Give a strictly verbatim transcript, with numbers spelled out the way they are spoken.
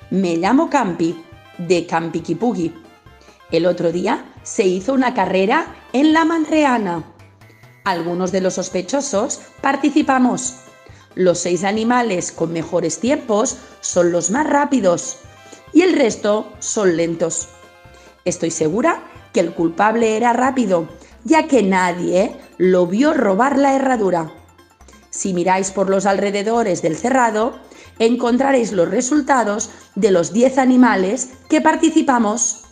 Me llamo Campi, de Campiquipugui. El otro día se hizo una carrera en la Manreana. Algunos de los sospechosos participamos. Los seis animales con mejores tiempos son los más rápidos y el resto son lentos. Estoy segura que el culpable era rápido, ya que nadie lo vio robar la herradura. Si miráis por los alrededores del cerrado, encontraréis los resultados de los diez animales que participamos.